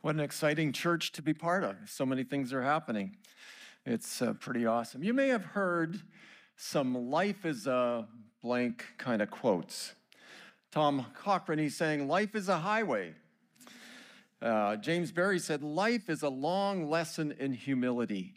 What an exciting church to be part of. So many things are happening. It's pretty awesome. You may have heard some life is a blank kind of quotes. Tom Cochrane, he's saying, life is a highway. James Barrie said, life is a long lesson in humility.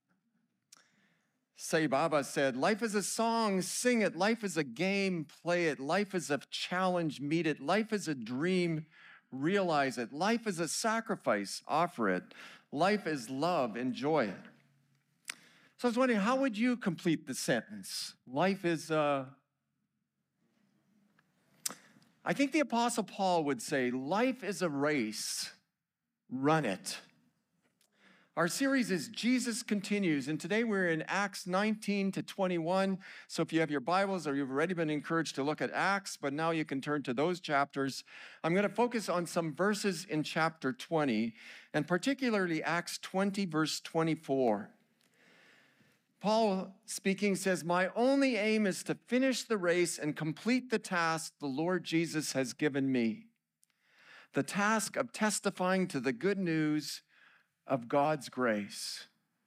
Sai Baba said, life is a song, sing it. Life is a game, play it. Life is a challenge, meet it. Life is a dream, realize it. Life is a sacrifice, offer it. Life is love, enjoy it. So I was wondering, how would you complete the sentence? Life is I think the Apostle Paul would say, life is a race, run it. Our series is Jesus Continues, and today we're in Acts 19 to 21. So if you have your Bibles or you've already been encouraged to look at Acts, but now you can turn to those chapters. I'm going to focus on some verses in chapter 20, and particularly Acts 20, verse 24. Paul speaking says, my only aim is to finish the race and complete the task the Lord Jesus has given me. The task of testifying to the good news of God's grace.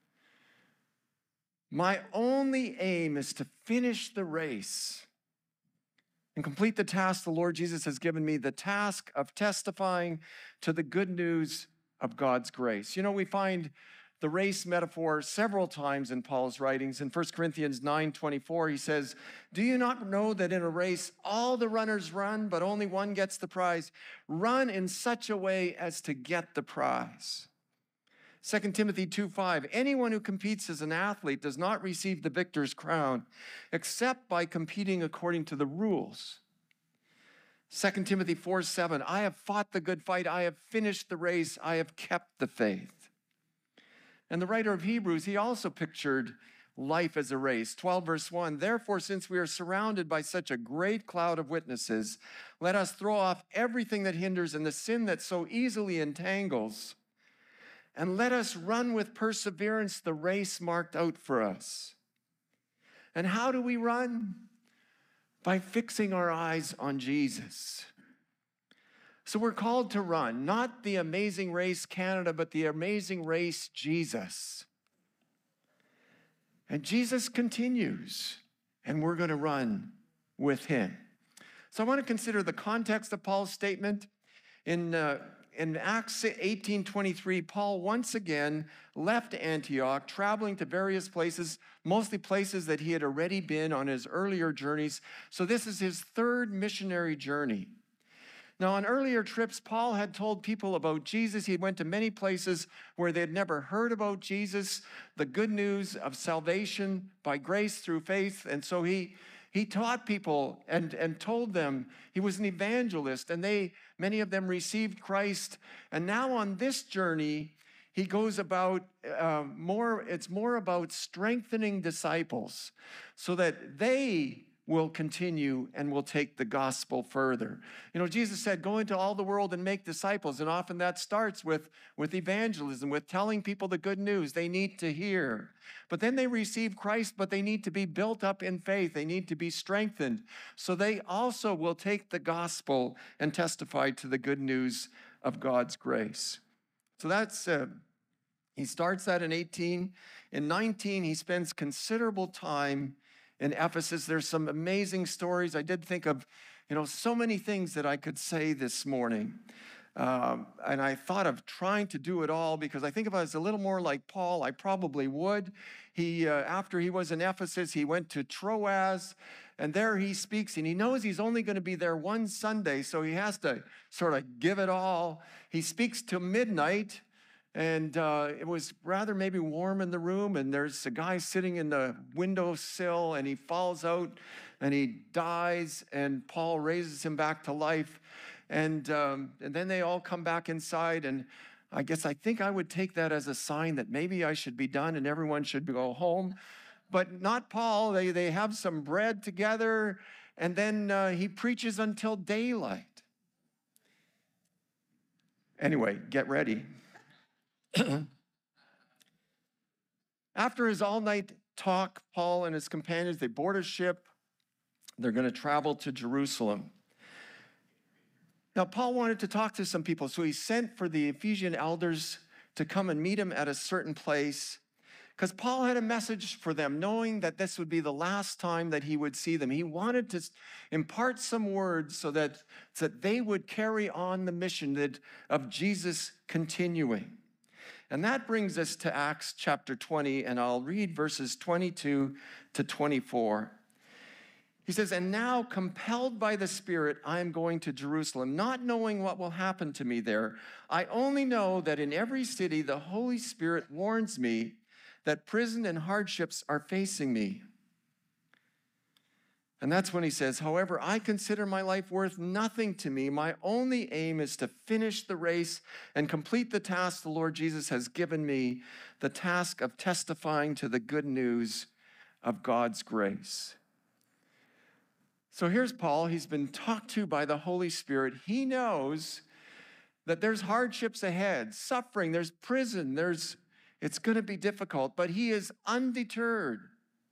My only aim is to finish the race and complete the task the Lord Jesus has given me, the task of testifying to the good news of God's grace. You know, we find the race metaphor several times in Paul's writings. In 1 Corinthians 9:24, he says, do you not know that in a race all the runners run, but only one gets the prize? Run in such a way as to get the prize. 2 Timothy 2:5, anyone who competes as an athlete does not receive the victor's crown except by competing according to the rules. 2 Timothy 4:7, I have fought the good fight, I have finished the race, I have kept the faith. And the writer of Hebrews, he also pictured life as a race. 12 verse 1, therefore, since we are surrounded by such a great cloud of witnesses, let us throw off everything that hinders and the sin that so easily entangles, and let us run with perseverance the race marked out for us. And how do we run? By fixing our eyes on Jesus. So we're called to run, not the Amazing Race Canada, but the Amazing Race Jesus. And Jesus continues, and we're going to run with him. So I want to consider the context of Paul's statement. In Acts 18:23, Paul once again left Antioch, traveling to various places, mostly places that he had already been on his earlier journeys. So this is his third missionary journey. Now, on earlier trips, Paul had told people about Jesus. He went to many places where they had never heard about Jesus, the good news of salvation by grace through faith. And so he taught people and told them he was an evangelist, and many of them received Christ. And now on this journey, he goes about it's more about strengthening disciples so that they will continue and will take the gospel further. You know, Jesus said, go into all the world and make disciples. And often that starts with evangelism, with telling people the good news they need to hear. But then they receive Christ, but they need to be built up in faith. They need to be strengthened. So they also will take the gospel and testify to the good news of God's grace. So that's, he starts that in 18. In 19, he spends considerable time in Ephesus. There's some amazing stories. I did think of, so many things that I could say this morning. And I thought of trying to do it all because I think if I was a little more like Paul, I probably would. After he was in Ephesus, he went to Troas, and there he speaks, and he knows he's only going to be there one Sunday, so he has to sort of give it all. He speaks till midnight. And it was rather maybe warm in the room, and there's a guy sitting in the windowsill, and he falls out, and he dies, and Paul raises him back to life. And then they all come back inside, and I think I would take that as a sign that maybe I should be done and everyone should go home. But not Paul. They have some bread together, and then he preaches until daylight. Anyway, get ready. After his all-night talk, Paul and his companions, they board a ship. They're going to travel to Jerusalem. Now, Paul wanted to talk to some people, so he sent for the Ephesian elders to come and meet him at a certain place, because Paul had a message for them, knowing that this would be the last time that he would see them. He wanted to impart some words so that they would carry on the mission of Jesus continuing. And that brings us to Acts chapter 20, and I'll read verses 22 to 24. He says, "And now, compelled by the Spirit, I am going to Jerusalem, not knowing what will happen to me there. I only know that in every city the Holy Spirit warns me that prison and hardships are facing me." And that's when he says, "However, I consider my life worth nothing to me. My only aim is to finish the race and complete the task the Lord Jesus has given me, the task of testifying to the good news of God's grace." So here's Paul. He's been talked to by the Holy Spirit. He knows that there's hardships ahead, suffering, there's prison, it's going to be difficult, but he is undeterred.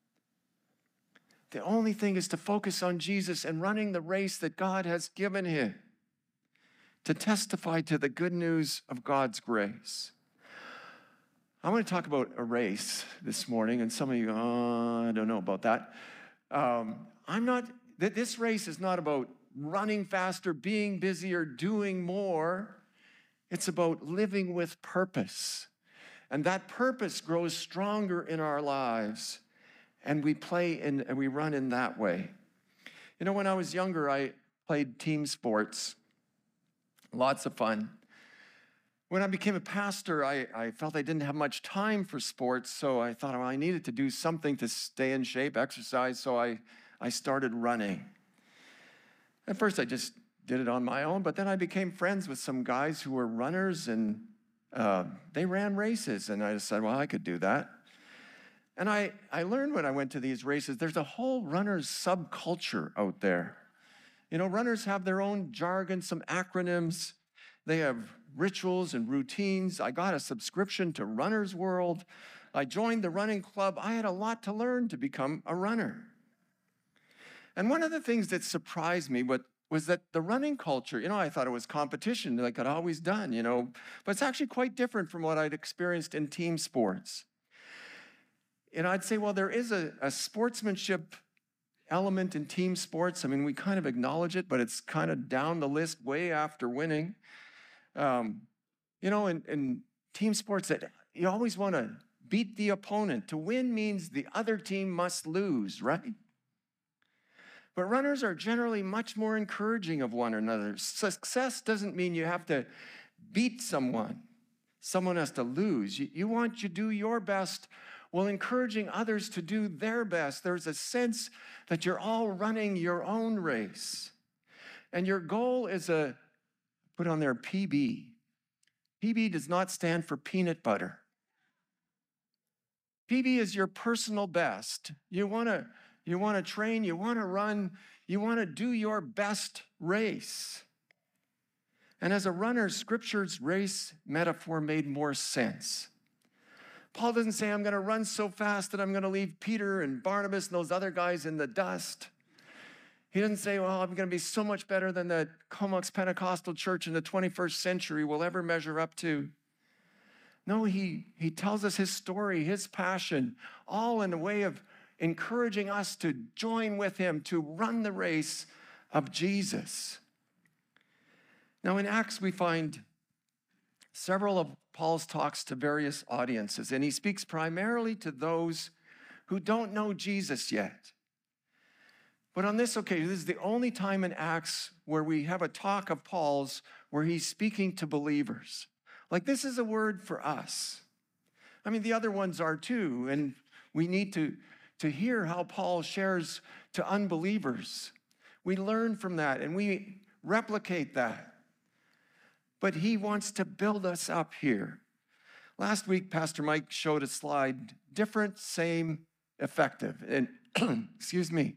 The only thing is to focus on Jesus and running the race that God has given him, to testify to the good news of God's grace. I want to talk about a race this morning, and some of you go, "Oh, I don't know about that." This race is not about running faster, being busier, doing more. It's about living with purpose. And that purpose grows stronger in our lives, and we run in that way. You know, when I was younger, I played team sports. Lots of fun. When I became a pastor, I felt I didn't have much time for sports, so I thought, well, I needed to do something to stay in shape, exercise, so I started running. At first, I just did it on my own, but then I became friends with some guys who were runners, and they ran races, and I decided, well, I could do that. And I learned when I went to these races, there's a whole runner's subculture out there. You know, runners have their own jargon, some acronyms. They have rituals and routines. I got a subscription to Runner's World. I joined the running club. I had a lot to learn to become a runner. And one of the things that surprised me was that the running culture, I thought it was competition like I'd always done, but it's actually quite different from what I'd experienced in team sports. And I'd say, well, there is a sportsmanship element in team sports. I mean, we kind of acknowledge it, but it's kind of down the list way after winning. In team sports, that you always want to beat the opponent. To win means the other team must lose, right? But runners are generally much more encouraging of one another. Success doesn't mean you have to beat someone. Someone has to lose. You want to do your best while encouraging others to do their best. There's a sense that you're all running your own race. And your goal is put on there, PB. PB does not stand for peanut butter. PB is your personal best. You want to train, you want to run, you want to do your best race. And as a runner, Scripture's race metaphor made more sense. Paul doesn't say, I'm going to run so fast that I'm going to leave Peter and Barnabas and those other guys in the dust. He doesn't say, well, I'm going to be so much better than the Comox Pentecostal church in the 21st century will ever measure up to. No, he tells us his story, his passion, all in a way of encouraging us to join with him, to run the race of Jesus. Now, in Acts, we find several of Paul's talks to various audiences, and he speaks primarily to those who don't know Jesus yet. But on this occasion, this is the only time in Acts where we have a talk of Paul's where he's speaking to believers. Like, this is a word for us. I mean, the other ones are too, and we need to hear how Paul shares to unbelievers. We learn from that, and we replicate that. But he wants to build us up here. Last week, Pastor Mike showed a slide, different, same, effective. And excuse me.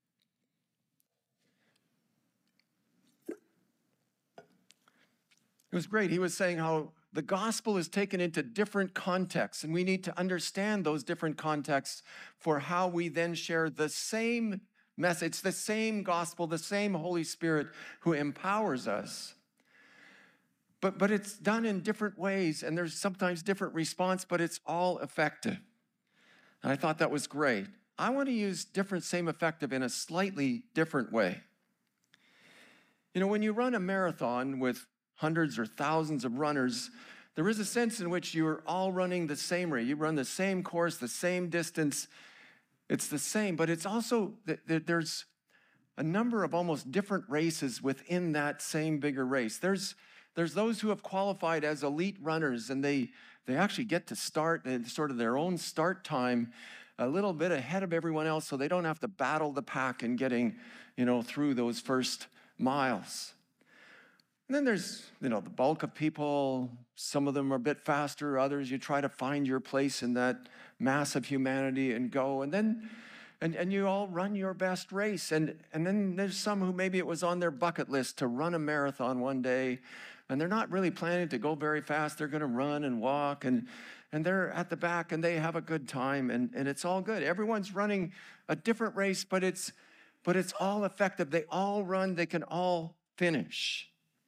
It was great. He was saying how the gospel is taken into different contexts, and we need to understand those different contexts for how we then share the same message, the same gospel, the same Holy Spirit who empowers us. But it's done in different ways, and there's sometimes different response, but it's all effective. And I thought that was great. I want to use different, same effective in a slightly different way. You know, when you run a marathon with hundreds or thousands of runners, there is a sense in which you're all running the same race. You run the same course, the same distance. It's the same, but it's also, there's a number of almost different races within that same bigger race. There's those who have qualified as elite runners, and they actually get to start at sort of their own start time a little bit ahead of everyone else, so they don't have to battle the pack in getting, through those first miles. And then there's, the bulk of people. Some of them are a bit faster. Others, you try to find your place in that mass of humanity and go. And then, and you all run your best race. And then there's some who maybe it was on their bucket list to run a marathon one day, and they're not really planning to go very fast. They're going to run and walk, and they're at the back, and they have a good time, and it's all good. Everyone's running a different race, but it's all effective. They all run. They can all finish.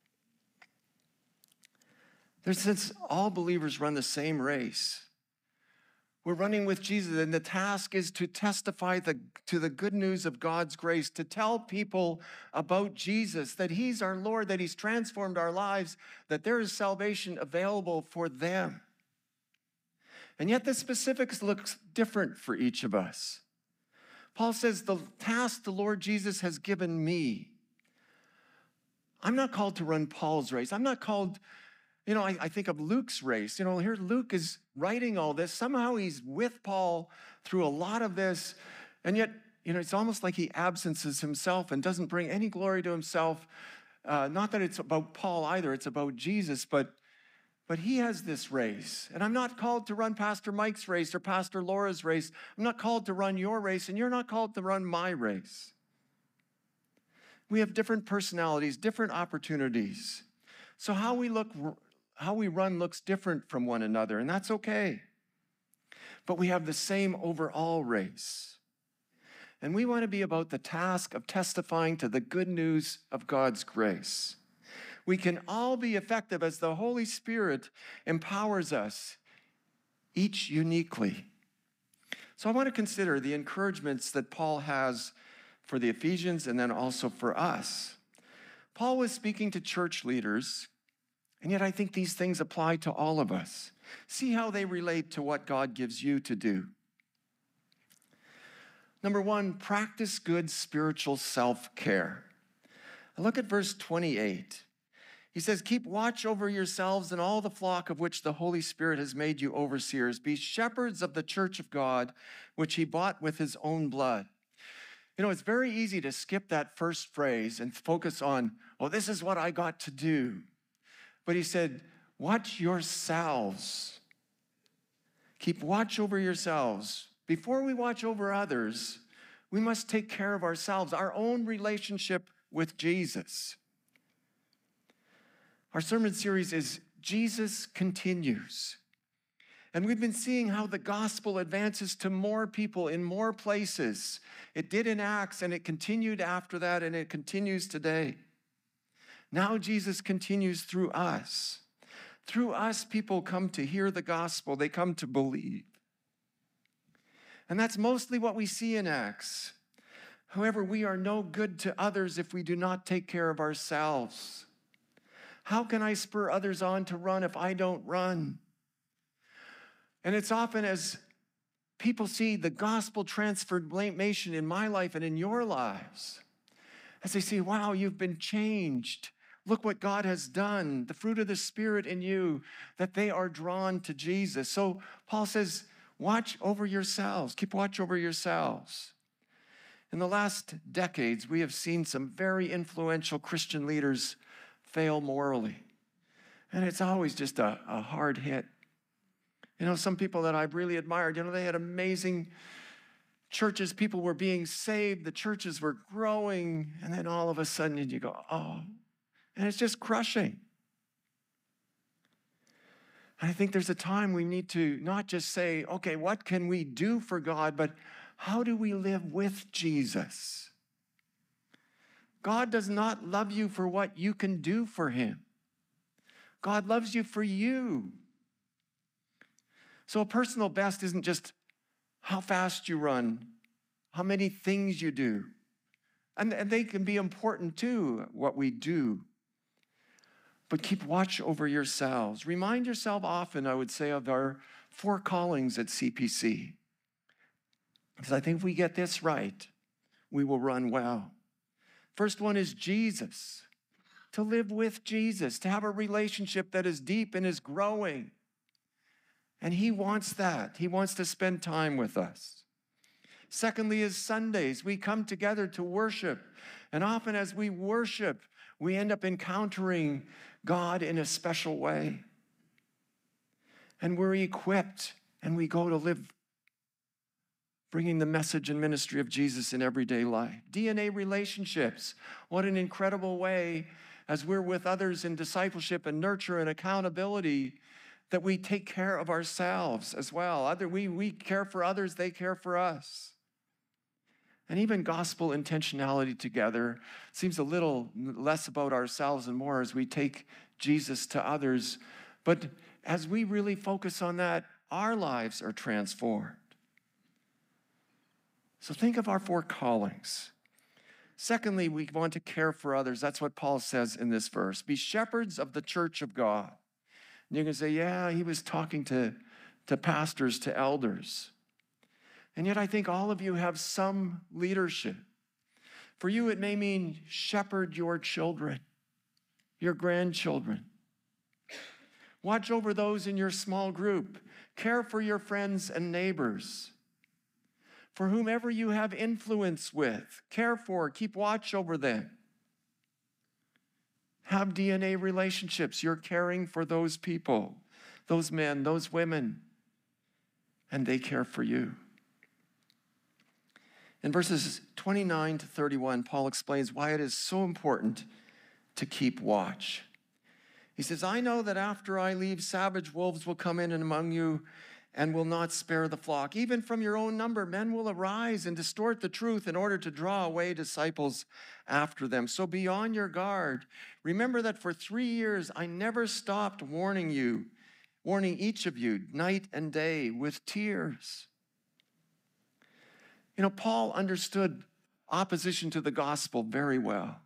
Since all believers run the same race, we're running with Jesus, and the task is to testify to the good news of God's grace, to tell people about Jesus, that he's our Lord, that he's transformed our lives, that there is salvation available for them. And yet the specifics looks different for each of us. Paul says, the task the Lord Jesus has given me. I'm not called to run Paul's race. I'm not called, I think of Luke's race. Here Luke is writing all this. Somehow he's with Paul through a lot of this. And yet, it's almost like he absences himself and doesn't bring any glory to himself. Not that it's about Paul either. It's about Jesus. But he has this race. And I'm not called to run Pastor Mike's race or Pastor Laura's race. I'm not called to run your race, and you're not called to run my race. We have different personalities, different opportunities. So how we run looks different from one another, and that's okay. But we have the same overall race. And we want to be about the task of testifying to the good news of God's grace. We can all be effective as the Holy Spirit empowers us, each uniquely. So I want to consider the encouragements that Paul has for the Ephesians and then also for us. Paul was speaking to church leaders, and yet I think these things apply to all of us. See how they relate to what God gives you to do. Number one, practice good spiritual self-care. Look at verse 28. He says, keep watch over yourselves and all the flock of which the Holy Spirit has made you overseers. Be shepherds of the church of God, which he bought with his own blood. It's very easy to skip that first phrase and focus on, this is what I got to do. But he said, watch yourselves. Keep watch over yourselves. Before we watch over others, we must take care of ourselves, our own relationship with Jesus. Our sermon series is Jesus Continues. And we've been seeing how the gospel advances to more people in more places. It did in Acts, and it continued after that, and it continues today. Now Jesus continues through us. Through us, people come to hear the gospel. They come to believe. And that's mostly what we see in Acts. However, we are no good to others if we do not take care of ourselves. How can I spur others on to run if I don't run? And it's often as people see the gospel transformation in my life and in your lives, as they see, wow, you've been changed. Look what God has done, the fruit of the Spirit in you, that they are drawn to Jesus. So Paul says, watch over yourselves. Keep watch over yourselves. In the last decades, we have seen some very influential Christian leaders fail morally. And it's always just a hard hit. Some people that I've really admired, they had amazing churches. People were being saved. The churches were growing. And then all of a sudden you go, and it's just crushing. And I think there's a time we need to not just say, okay, what can we do for God, but how do we live with Jesus? God does not love you for what you can do for him. God loves you for you. So a personal best isn't just how fast you run, how many things you do. And they can be important too, what we do. But keep watch over yourselves. Remind yourself often, I would say, of our 4 callings at CPC. Because I think if we get this right, we will run well. First one is Jesus. To live with Jesus, to have a relationship that is deep and is growing. And he wants that. He wants to spend time with us. Secondly is Sundays. We come together to worship. And often as we worship, we end up encountering God in a special way. And we're equipped and we go to live bringing the message and ministry of Jesus in everyday life. DNA relationships. What an incredible way as we're with others in discipleship and nurture and accountability that we take care of ourselves as well. We care for others, they care for us. And even gospel intentionality together seems a little less about ourselves and more as we take Jesus to others. But as we really focus on that, our lives are transformed. So think of our 4 callings. Secondly, we want to care for others. That's what Paul says in this verse. Be shepherds of the church of God. And you're going to say, yeah, he was talking to pastors, to elders. And yet I think all of you have some leadership. For you, it may mean shepherd your children, your grandchildren. Watch over those in your small group. Care for your friends and neighbors. For whomever you have influence with, care for, keep watch over them. Have DNA relationships. You're caring for those people, those men, those women, and they care for you. In verses 29 to 31, Paul explains why it is so important to keep watch. He says, I know that after I leave, savage wolves will come in and among you and will not spare the flock. Even from your own number, men will arise and distort the truth in order to draw away disciples after them. So be on your guard. Remember that for 3 years, I never stopped warning each of you night and day with tears. You know, Paul understood opposition to the gospel very well.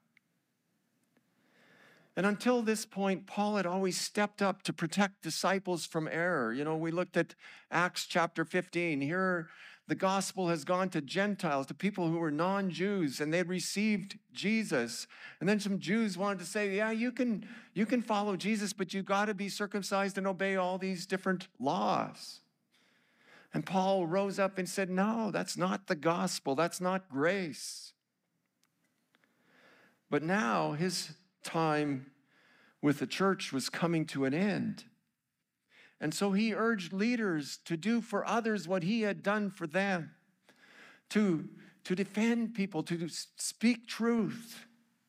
And until this point, Paul had always stepped up to protect disciples from error. You know, we looked at Acts chapter 15. Here, the gospel has gone to Gentiles, to people who were non-Jews, and they'd received Jesus. And then some Jews wanted to say, yeah, you can follow Jesus, but you got to be circumcised and obey all these different laws. And Paul rose up and said, no, that's not the gospel. That's not grace. But now his time with the church was coming to an end. And so he urged leaders to do for others what he had done for them, to defend people, to speak truth,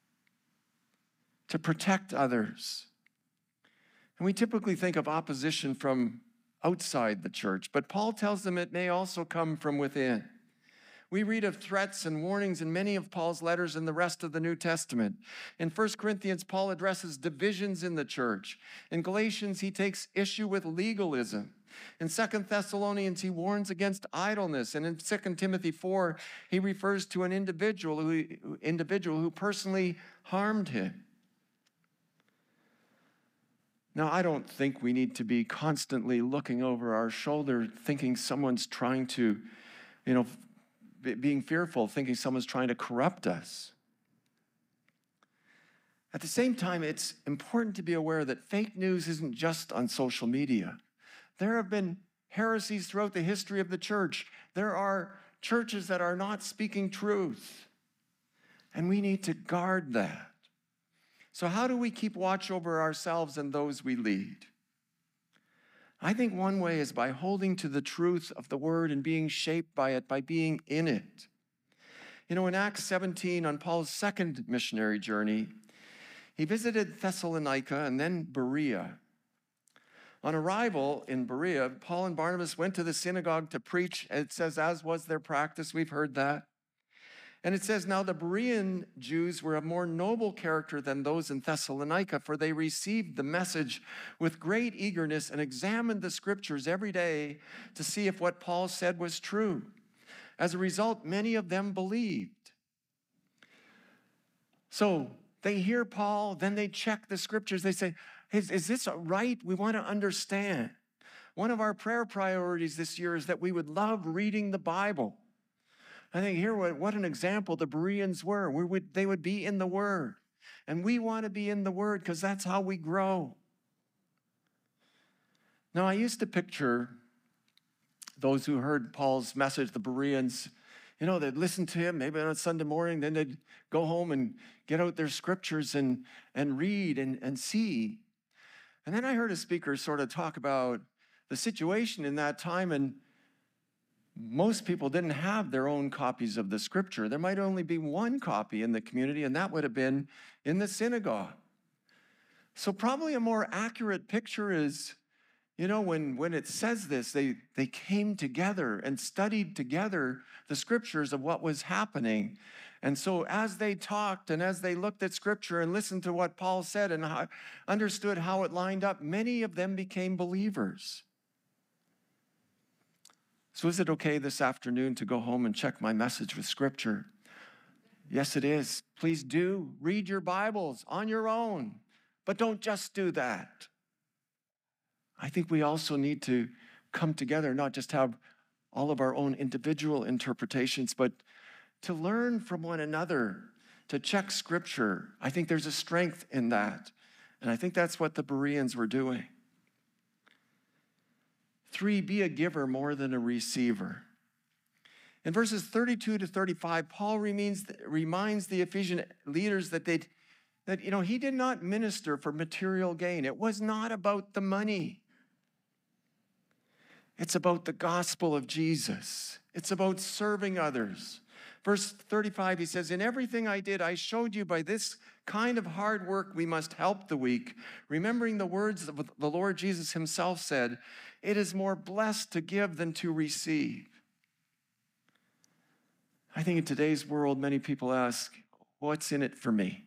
to protect others. And we typically think of opposition from outside the church, but Paul tells them it may also come from within. We read of threats and warnings in many of Paul's letters in the rest of the New Testament. In 1 Corinthians, Paul addresses divisions in the church. In Galatians, he takes issue with legalism. In 2 Thessalonians, he warns against idleness. And in 2 Timothy 4, he refers to an individual who personally harmed him. Now, I don't think we need to be constantly looking over our shoulder, thinking someone's trying to, being fearful, thinking someone's trying to corrupt us. At the same time, it's important to be aware that fake news isn't just on social media. There have been heresies throughout the history of the church. There are churches that are not speaking truth, and we need to guard that. So how do we keep watch over ourselves and those we lead? I think one way is by holding to the truth of the word and being shaped by it, by being in it. In Acts 17, on Paul's second missionary journey, he visited Thessalonica and then Berea. On arrival in Berea, Paul and Barnabas went to the synagogue to preach. It says, as was their practice, we've heard that. And it says, now the Berean Jews were of more noble character than those in Thessalonica, for they received the message with great eagerness and examined the scriptures every day to see if what Paul said was true. As a result, many of them believed. So they hear Paul, then they check the scriptures. They say, is this right? We want to understand. One of our prayer priorities this year is that we would love reading the Bible. I think here, what an example the Bereans were. They would be in the Word. And we want to be in the Word because that's how we grow. Now, I used to picture those who heard Paul's message, the Bereans, they'd listen to him maybe on a Sunday morning, then they'd go home and get out their scriptures and read and see. And then I heard a speaker sort of talk about the situation in that time, and most people didn't have their own copies of the scripture. There might only be one copy in the community, and that would have been in the synagogue. So probably a more accurate picture is, when it says this, they came together and studied together the scriptures of what was happening. And so as they talked and as they looked at scripture and listened to what Paul said and understood how it lined up, many of them became believers. So is it okay this afternoon to go home and check my message with scripture? Yes, it is. Please do. Read your Bibles on your own, but don't just do that. I think we also need to come together, not just have all of our own individual interpretations, but to learn from one another, to check scripture. I think there's a strength in that. And I think that's what the Bereans were doing. 3, be a giver more than a receiver. In verses 32 to 35, Paul reminds the Ephesian leaders that he did not minister for material gain. It was not about the money. It's about the gospel of Jesus. It's about serving others. Verse 35, he says, in everything I did, I showed you by this kind of hard work we must help the weak, remembering the words of the Lord Jesus himself said, it is more blessed to give than to receive. I think in today's world, many people ask, what's in it for me?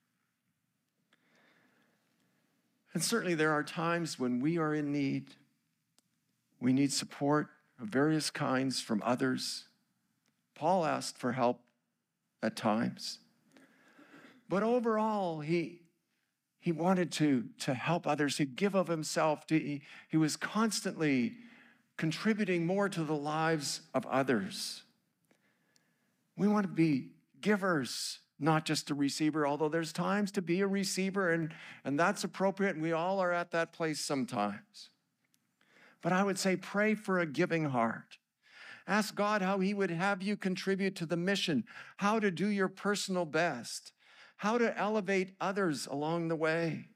And certainly there are times when we are in need. We need support of various kinds from others. Paul asked for help at times. But overall, he wanted to help others. He'd give of himself. He was constantly contributing more to the lives of others. We want to be givers, not just a receiver, although there's times to be a receiver, and that's appropriate, and we all are at that place sometimes. But I would say pray for a giving heart. Ask God how he would have you contribute to the mission, how to do your personal best, how to elevate others along the way.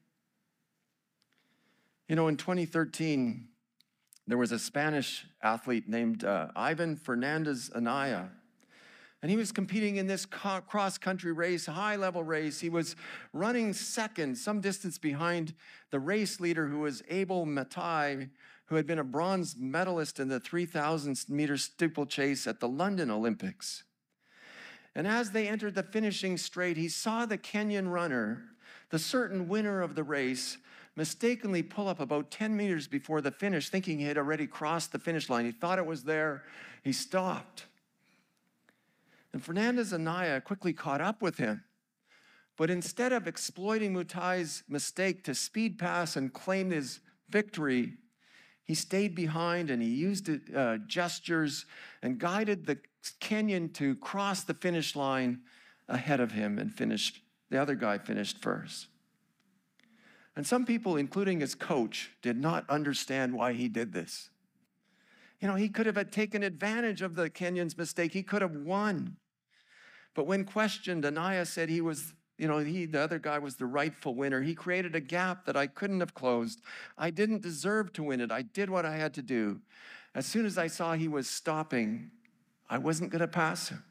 In 2013, there was a Spanish athlete named Ivan Fernandez Anaya. And he was competing in this cross-country race, high-level race. He was running second, some distance behind the race leader, who was Abel Matai, who had been a bronze medalist in the 3,000-meter steeplechase at the London Olympics. And as they entered the finishing straight, he saw the Kenyan runner, the certain winner of the race, mistakenly pull up about 10 meters before the finish, thinking he had already crossed the finish line. He thought it was there. He stopped. And Fernandez Anaya quickly caught up with him. But instead of exploiting Mutai's mistake to speed past and claim his victory, he stayed behind and he used gestures and guided the Kenyan to cross the finish line ahead of him and finished. The other guy finished first. And some people, including his coach, did not understand why he did this. He could have taken advantage of the Kenyan's mistake. He could have won. But when questioned, Anaya said he was, the other guy was the rightful winner. He created a gap that I couldn't have closed. I didn't deserve to win it. I did what I had to do. As soon as I saw he was stopping, I wasn't going to pass him.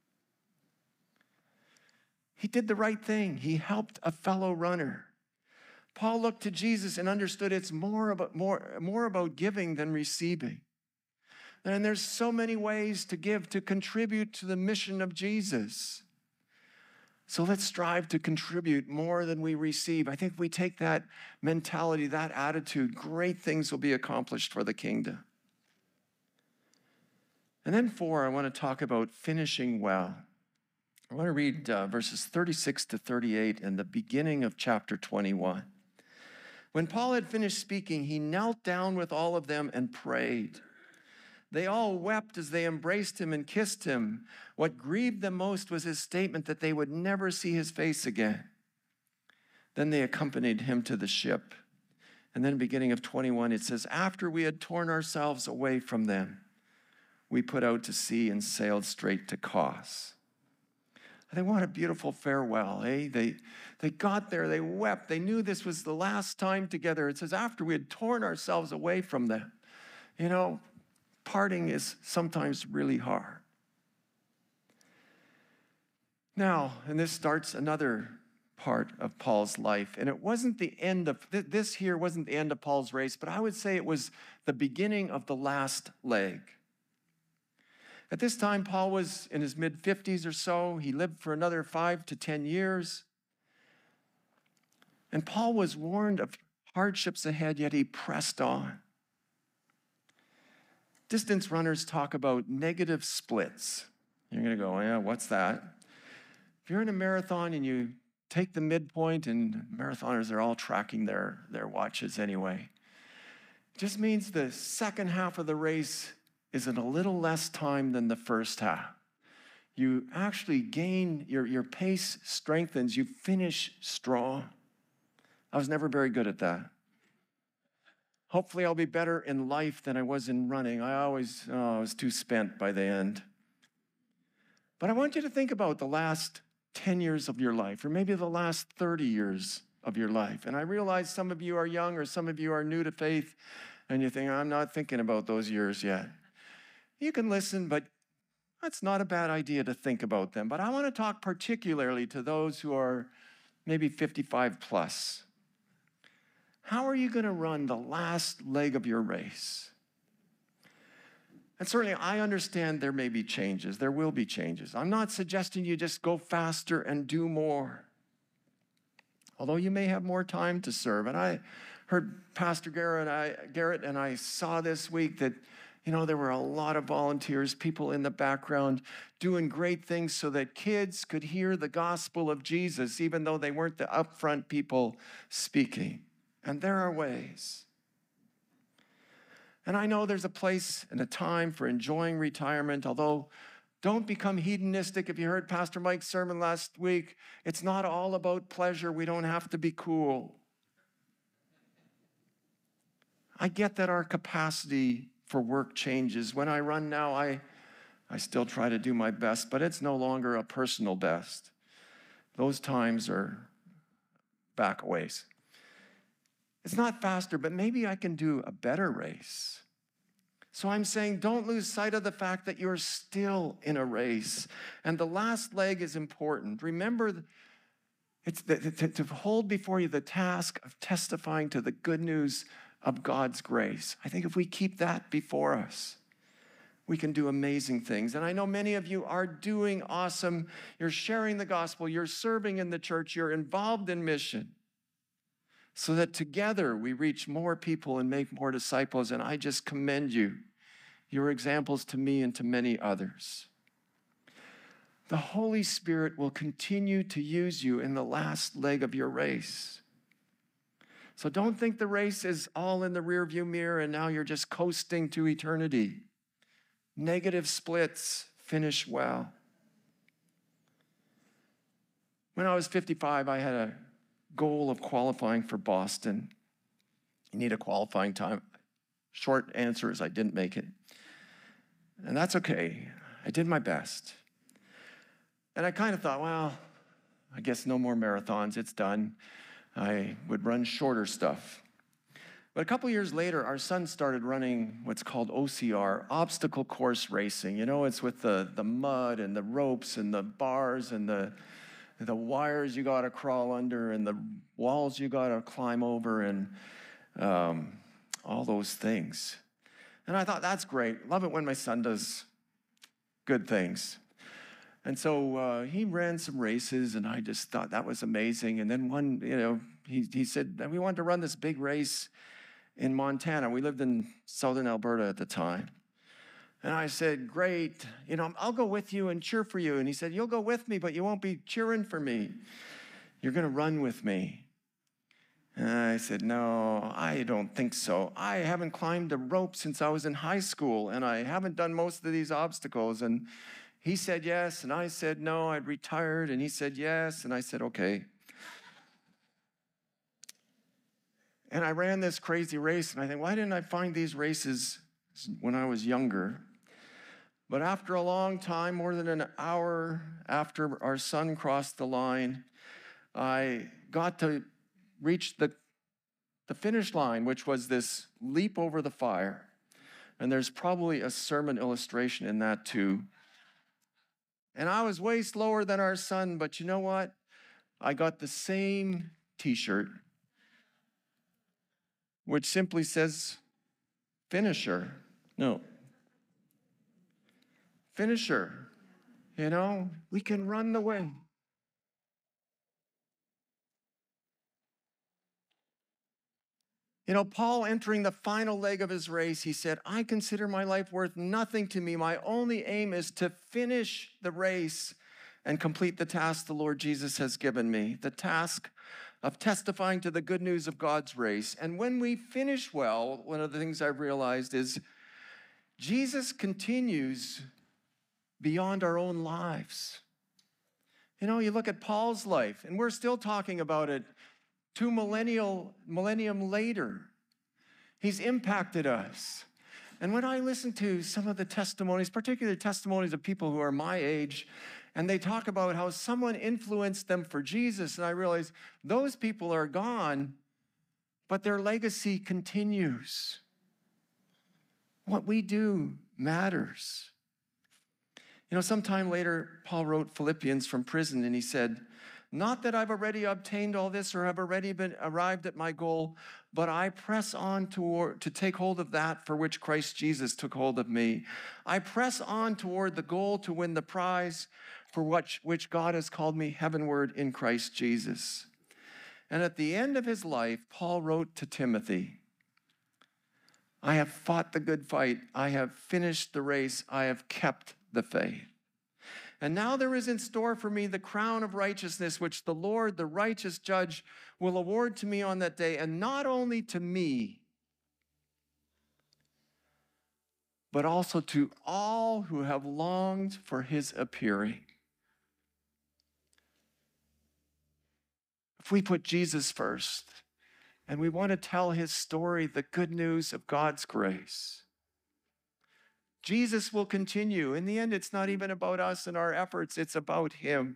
He did the right thing. He helped a fellow runner. Paul looked to Jesus and understood it's more about giving than receiving. And there's so many ways to give, to contribute to the mission of Jesus. So let's strive to contribute more than we receive. I think if we take that mentality, that attitude, great things will be accomplished for the kingdom. And then 4, I want to talk about finishing well. I want to read verses 36 to 38 in the beginning of chapter 21. When Paul had finished speaking, he knelt down with all of them and prayed. They all wept as they embraced him and kissed him. What grieved them most was his statement that they would never see his face again. Then they accompanied him to the ship. And then beginning of 21, it says, after we had torn ourselves away from them, we put out to sea and sailed straight to Kos. I think what a beautiful farewell, eh? They got there, they wept. They knew this was the last time together. It says, after we had torn ourselves away from them. You know, parting is sometimes really hard. Now, and this starts another part of Paul's life. And it wasn't the end of, this here wasn't the end of Paul's race, but I would say it was the beginning of the last leg. At this time, Paul was in his mid-50s or so. He lived for another 5 to 10 years. And Paul was warned of hardships ahead, yet he pressed on. Distance runners talk about negative splits. You're going to go, yeah, what's that? If you're in a marathon and you take the midpoint, and marathoners are all tracking their watches anyway, it just means the second half of the race is in a little less time than the first half. You actually gain, your pace strengthens, you finish strong. I was never very good at that. Hopefully I'll be better in life than I was in running. I was too spent by the end. But I want you to think about the last 10 years of your life, or maybe the last 30 years of your life. And I realize some of you are young or some of you are new to faith, and you think, I'm not thinking about those years yet. You can listen, but that's not a bad idea to think about them. But I want to talk particularly to those who are maybe 55 plus. How are you going to run the last leg of your race? And certainly I understand there may be changes. There will be changes. I'm not suggesting you just go faster and do more. Although you may have more time to serve. And I heard Pastor Garrett and I saw this week that there were a lot of volunteers, people in the background doing great things so that kids could hear the gospel of Jesus, even though they weren't the upfront people speaking. And there are ways. And I know there's a place and a time for enjoying retirement, although don't become hedonistic. If you heard Pastor Mike's sermon last week, it's not all about pleasure. We don't have to be cool. I get that our capacity for work changes. When I run now, I still try to do my best, but it's no longer a personal best. Those times are back a ways. It's not faster, but maybe I can do a better race. So I'm saying don't lose sight of the fact that you're still in a race. And the last leg is important. Remember, it's to hold before you the task of testifying to the good news of God's grace. I think if we keep that before us, we can do amazing things. And I know many of you are doing awesome. You're sharing the gospel. You're serving in the church. You're involved in mission so that together we reach more people and make more disciples. And I just commend you. You're examples to me and to many others. The Holy Spirit will continue to use you in the last leg of your race. So don't think the race is all in the rearview mirror and now you're just coasting to eternity. Negative splits, finish well. When I was 55, I had a goal of qualifying for Boston. You need a qualifying time. Short answer is I didn't make it. And that's okay. I did my best. And I kind of thought, well, I guess no more marathons. It's done. I would run shorter stuff. But a couple years later, our son started running what's called OCR, obstacle course racing. It's with the mud and the ropes and the bars and the wires you got to crawl under and the walls you got to climb over and all those things. And I thought, that's great. Love it when my son does good things. And so he ran some races, and I just thought that was amazing. And then he said that we wanted to run this big race in Montana. We lived in southern Alberta at the time. And I said, great, I'll go with you and cheer for you. And he said, you'll go with me, but you won't be cheering for me. You're going to run with me. And I said, no, I don't think so. I haven't climbed a rope since I was in high school, and I haven't done most of these obstacles. And he said yes, and I said no, I'd retired, and he said yes, and I said okay. And I ran this crazy race, and I think, why didn't I find these races when I was younger? But after a long time, more than an hour after our son crossed the line, I got to reach the finish line, which was this leap over the fire. And there's probably a sermon illustration in that too. And I was way slower than our son, but you know what? I got the same t-shirt, which simply says, finisher. No. Finisher. We can run the way. Paul, entering the final leg of his race, he said, I consider my life worth nothing to me. My only aim is to finish the race and complete the task the Lord Jesus has given me, the task of testifying to the good news of God's grace. And when we finish well, one of the things I've realized is Jesus continues beyond our own lives. You look at Paul's life, and we're still talking about it 2 millennium later. He's impacted us. And when I listen to some of the testimonies, particularly testimonies of people who are my age, and they talk about how someone influenced them for Jesus, and I realize those people are gone, but their legacy continues. What we do matters. Sometime later, Paul wrote Philippians from prison, and he said, not that I've already obtained all this or have already arrived at my goal, but I press on to take hold of that for which Christ Jesus took hold of me. I press on toward the goal to win the prize for which God has called me heavenward in Christ Jesus. And at the end of his life, Paul wrote to Timothy, I have fought the good fight. I have finished the race. I have kept the faith. And now there is in store for me the crown of righteousness, which the Lord, the righteous judge, will award to me on that day, and not only to me, but also to all who have longed for his appearing. If we put Jesus first, and we want to tell his story, the good news of God's grace, Jesus will continue. In the end, it's not even about us and our efforts, it's about him.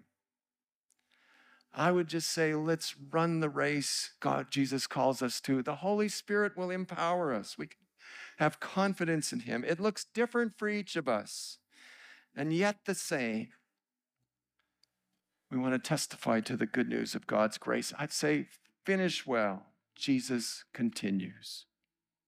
I would just say, let's run the race Jesus calls us to. The Holy Spirit will empower us. We can have confidence in him. It looks different for each of us, and yet the same. We want to testify to the good news of God's grace. I'd say, finish well. Jesus continues.